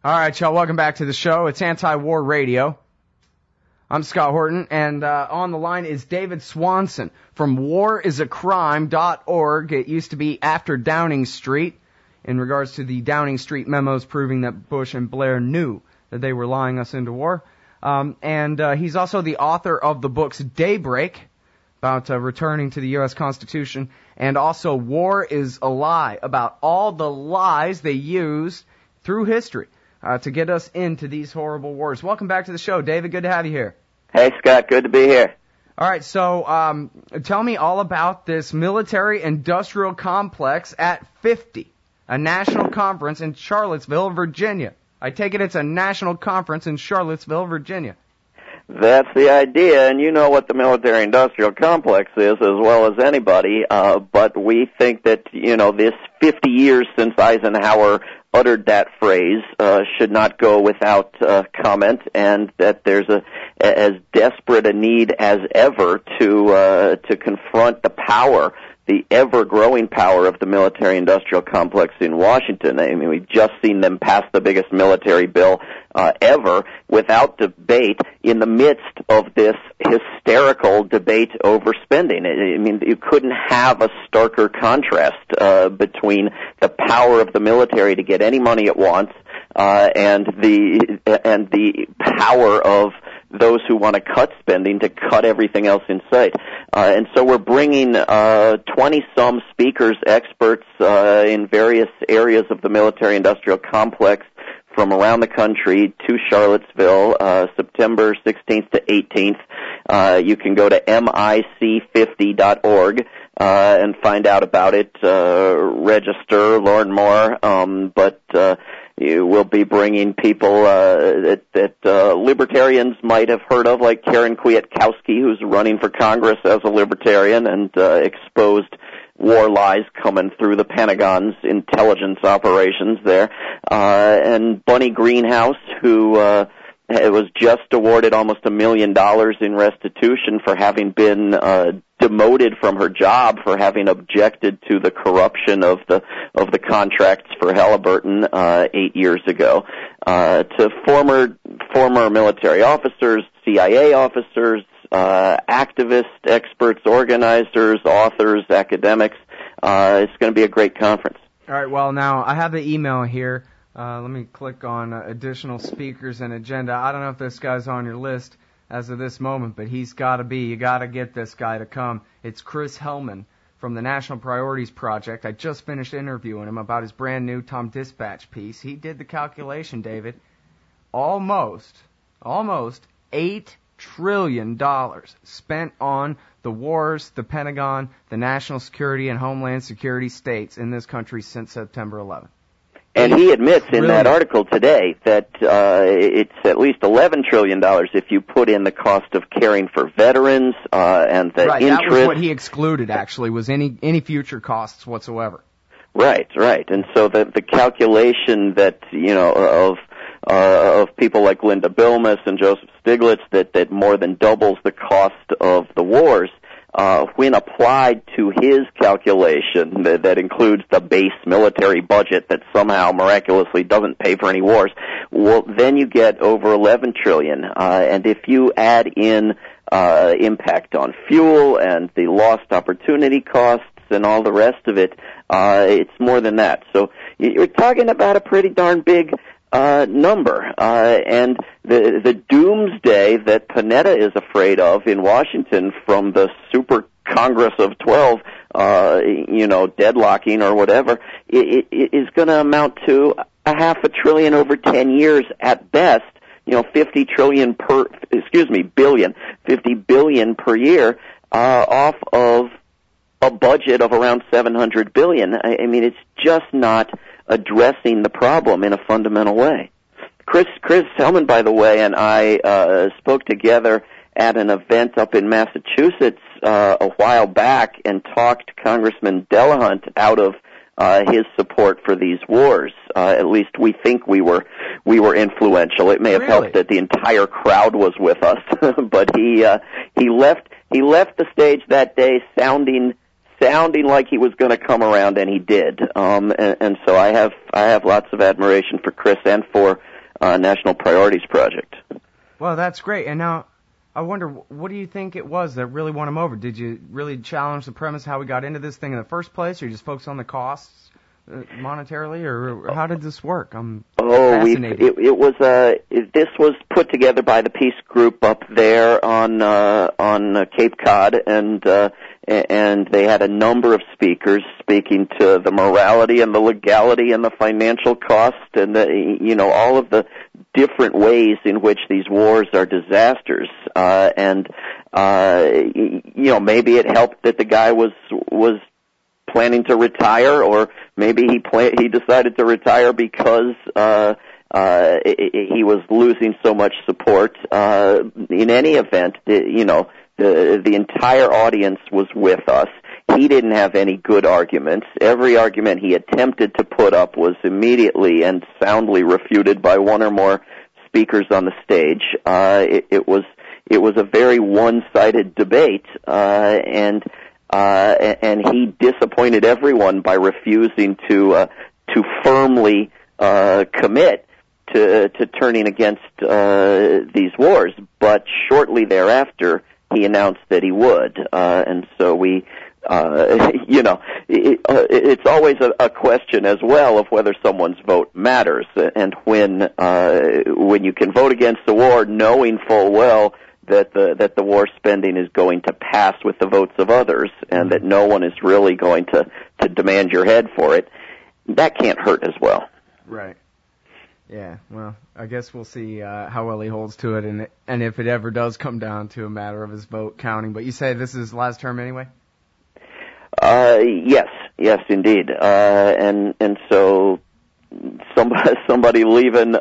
All right, y'all, welcome back to the show. It's Anti-War Radio. I'm Scott Horton, and on the line is David Swanson from warisacrime.org. It used to be after Downing Street, in regards to the Downing Street memos proving that Bush and Blair knew that they were lying us into war. And he's also the author of the books Daybreak, about returning to the U.S. Constitution, and also War is a Lie, about all the lies they used through history to get us into these horrible wars. Welcome back to the show, David. Good to have you here. Hey, Scott. Good to be here. All right, so tell me all about this military-industrial complex at 50, a national conference in Charlottesville, Virginia. I take it it's a national conference in Charlottesville, Virginia. That's the idea, and you know what the military-industrial complex is as well as anybody, but we think that, this 50 years since Eisenhower uttered that phrase should not go without comment, and that there's as desperate a need as ever to confront the power, the ever-growing power of the military-industrial complex in Washington. I mean, we've just seen them pass the biggest military bill ever without debate in the midst of this hysterical debate over spending. I mean, you couldn't have a starker contrast between the power of the military to get any money it wants and the power of those who want to cut spending to cut everything else in sight. And so we're bringing 20-some speakers, experts in various areas of the military-industrial complex from around the country to Charlottesville, September 16th to 18th. You can go to mic50.org and find out about it, register, learn more, but you will be bringing people that libertarians might have heard of, like Karen Kwiatkowski, who's running for Congress as a libertarian and exposed war lies coming through the Pentagon's intelligence operations there, and Bunny Greenhouse, who was just awarded almost $1 million in restitution for having been demoted from her job for having objected to the corruption of the contracts for Halliburton 8 years ago, to former military officers, CIA officers, activists, experts, organizers, authors, academics. It's going to be a great conference. All right, well, now I have the email here. Let me click on additional speakers and agenda. I don't know if this guy's on your list as of this moment, but he's got to be. You got to get this guy to come. It's Chris Hellman from the National Priorities Project. I just finished interviewing him about his brand new Tom Dispatch piece. He did the calculation, David. Almost $8 trillion spent on the wars, the Pentagon, the national security and homeland security states in this country since September 11th. And he admits in that article today that it's at least $11 trillion if you put in the cost of caring for veterans and the interest. That was what he excluded, actually, was any future costs whatsoever. Right. And so the calculation that, of people like Linda Bilmes and Joseph Stiglitz that more than doubles the cost of the wars, when applied to his calculation that includes the base military budget that somehow miraculously doesn't pay for any wars, well, then you get over $11 trillion. And if you add in impact on fuel and the lost opportunity costs and all the rest of it, it's more than that. So you're talking about a pretty darn big number, and the doomsday that Panetta is afraid of in Washington from the super Congress of 12, deadlocking or whatever, it is going to amount to $500 billion over 10 years at best. $50 billion per year, off of a budget of around $700 billion. I mean, it's just not addressing the problem in a fundamental way. Chris Hellman, by the way, and I spoke together at an event up in Massachusetts a while back and talked Congressman Delahunt out of his support for these wars. At least we think we were influential. It may have helped that the entire crowd was with us, but he left the stage that day sounding sounding like he was going to come around, and he did. And so I have lots of admiration for Chris and for National Priorities Project. Well, that's great. And now I wonder, what do you think it was that really won him over? Did you really challenge the premise how we got into this thing in the first place, or you just focus on the costs monetarily, or how did this work? I'm fascinated. This was put together by the peace group up there on Cape Cod, and they had a number of speakers speaking to the morality and the legality and the financial cost and all of the different ways in which these wars are disasters. Maybe it helped that the guy was planning to retire, or maybe he decided to retire because he was losing so much support. In any event, the entire audience was with us. He didn't have any good arguments. Every argument he attempted to put up was immediately and soundly refuted by one or more speakers on the stage. It was a very one-sided debate, and he disappointed everyone by refusing to firmly commit to turning against these wars. But shortly thereafter, he announced that he would, and so we. It's always a question as well of whether someone's vote matters, and when you can vote against the war knowing full well that the war spending is going to pass with the votes of others, and that no one is really going to demand your head for it, that can't hurt as well. Right. Yeah, well, I guess we'll see how well he holds to it, and if it ever does come down to a matter of his vote counting. But you say this is his last term anyway? Yes, indeed. And so somebody leaving,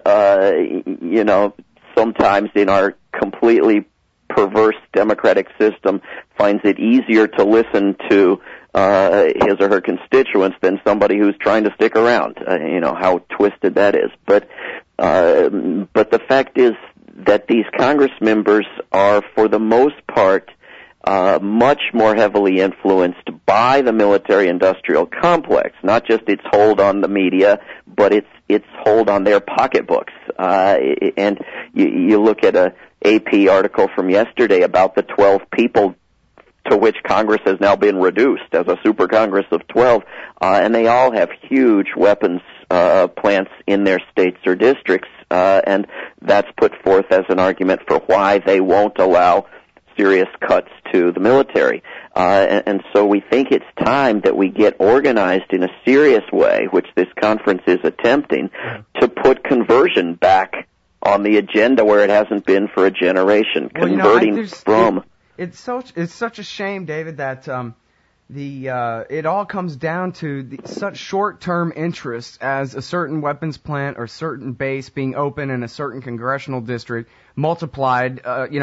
sometimes in our completely perverse democratic system finds it easier to listen to his or her constituents than somebody who's trying to stick around. How twisted that is. But the fact is that these Congress members are, for the most part, much more heavily influenced by the military-industrial complex, not just its hold on the media, but its hold on their pocketbooks. And you look at a AP article from yesterday about the 12 people to which Congress has now been reduced as a super Congress of 12, and they all have huge weapons plants in their states or districts, and that's put forth as an argument for why they won't allow serious cuts to the military. And so we think it's time that we get organized in a serious way, which this conference is attempting, to put conversion back on the agenda where it hasn't been for a generation. It's such a shame, David, that it all comes down to such short-term interests as a certain weapons plant or certain base being open in a certain congressional district, multiplied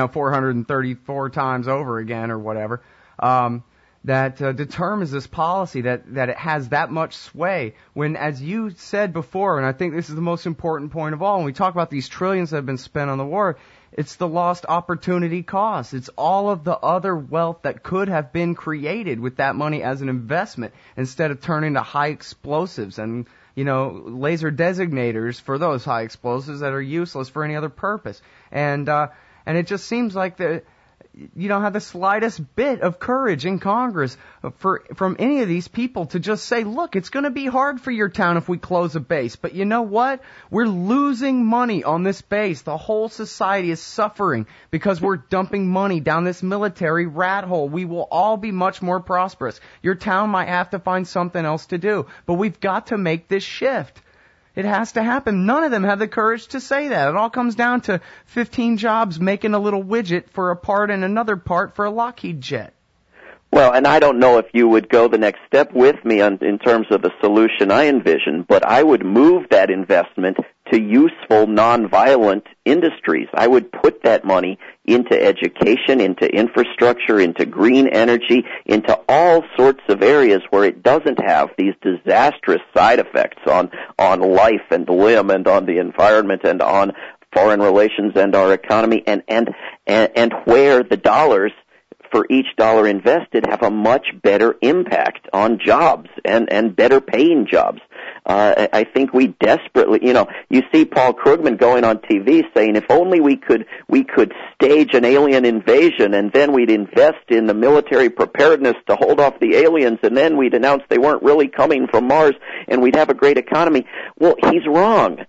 434 times over again or whatever, that determines this policy, that it has that much sway, when, as you said before, and I think this is the most important point of all, when we talk about these trillions that have been spent on the war, it's the lost opportunity cost. It's all of the other wealth that could have been created with that money as an investment, instead of turning to high explosives and, laser designators for those high explosives that are useless for any other purpose. And it just seems like you don't have the slightest bit of courage in Congress from any of these people to just say, look, it's going to be hard for your town if we close a base, but you know what? We're losing money on this base. The whole society is suffering because we're dumping money down this military rat hole. We will all be much more prosperous. Your town might have to find something else to do, but we've got to make this shift. It has to happen. None of them have the courage to say that. It all comes down to 15 jobs making a little widget for a part and another part for a Lockheed jet. Well, and I don't know if you would go the next step with me in terms of the solution I envision, but I would move that investment to useful, nonviolent industries. I would put that money into education, into infrastructure, into green energy, into all sorts of areas where it doesn't have these disastrous side effects on life and limb and on the environment and on foreign relations and our economy, and where the dollars for each dollar invested have a much better impact on jobs and better paying jobs. I think we desperately, you see Paul Krugman going on TV saying if only we could stage an alien invasion and then we'd invest in the military preparedness to hold off the aliens and then we'd announce they weren't really coming from Mars and we'd have a great economy. Well, he's wrong.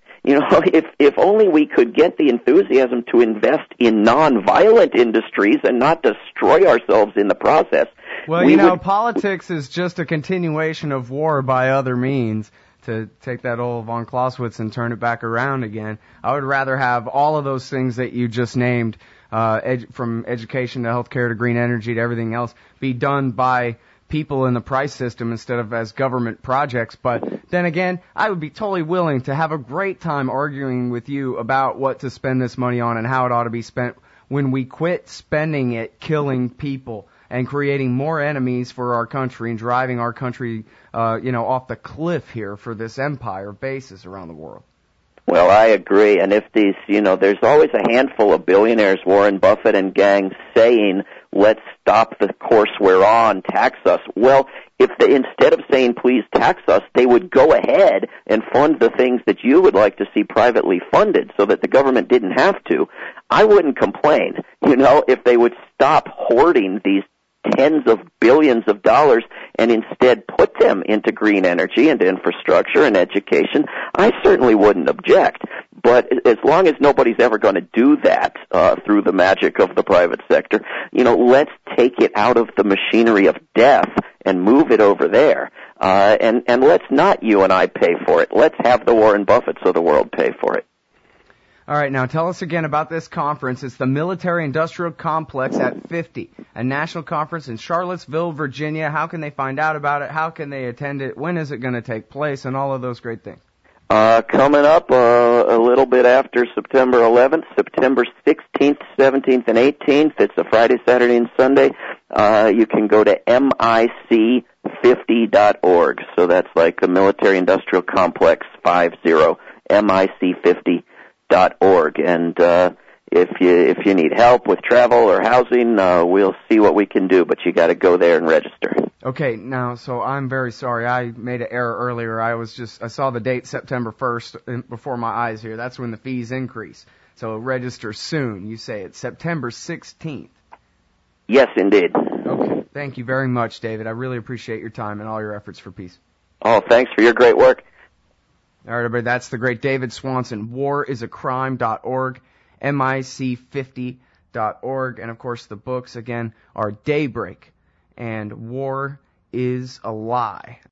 If only we could get the enthusiasm to invest in non-violent industries and not destroy ourselves in the process. Well, politics is just a continuation of war by other means. To take that old von Clausewitz and turn it back around again, I would rather have all of those things that you just named, from education to healthcare to green energy to everything else, be done by people in the price system instead of as government projects. But then again, I would be totally willing to have a great time arguing with you about what to spend this money on and how it ought to be spent when we quit spending it killing people and creating more enemies for our country and driving our country, off the cliff here for this empire of bases around the world. Well, I agree. And if these, there's always a handful of billionaires, Warren Buffett and gang, saying, let's stop the course we're on, tax us. Well, if they, instead of saying, please tax us, they would go ahead and fund the things that you would like to see privately funded so that the government didn't have to, I wouldn't complain. If they would stop hoarding these tens of billions of dollars and instead put them into green energy and infrastructure and education, I certainly wouldn't object. But as long as nobody's ever going to do that through the magic of the private sector, let's take it out of the machinery of death and move it over there. And let's not you and I pay for it. Let's have the Warren Buffetts of the world pay for it. All right, now tell us again about this conference. It's the Military Industrial Complex at 50, a national conference in Charlottesville, Virginia. How can they find out about it? How can they attend it? When is it going to take place? And all of those great things. Coming up a little bit after September 11th, September 16th, 17th, and 18th. It's a Friday, Saturday, and Sunday. You can go to mic50.org. So that's like the Military Industrial Complex 50, mic50.org. And if you need help with travel or housing, we'll see what we can do, but you got to go there and register. Okay, now, so I'm very sorry. I made an error earlier. I saw the date September 1st before my eyes here. That's when the fees increase. So register soon. You say it's September 16th. Yes, indeed. Okay, thank you very much, David. I really appreciate your time and all your efforts for peace. Oh, thanks for your great work. All right, everybody, that's the great David Swanson. warisacrime.org, mic50.org, and of course the books, again, are Daybreak and War is a Lie.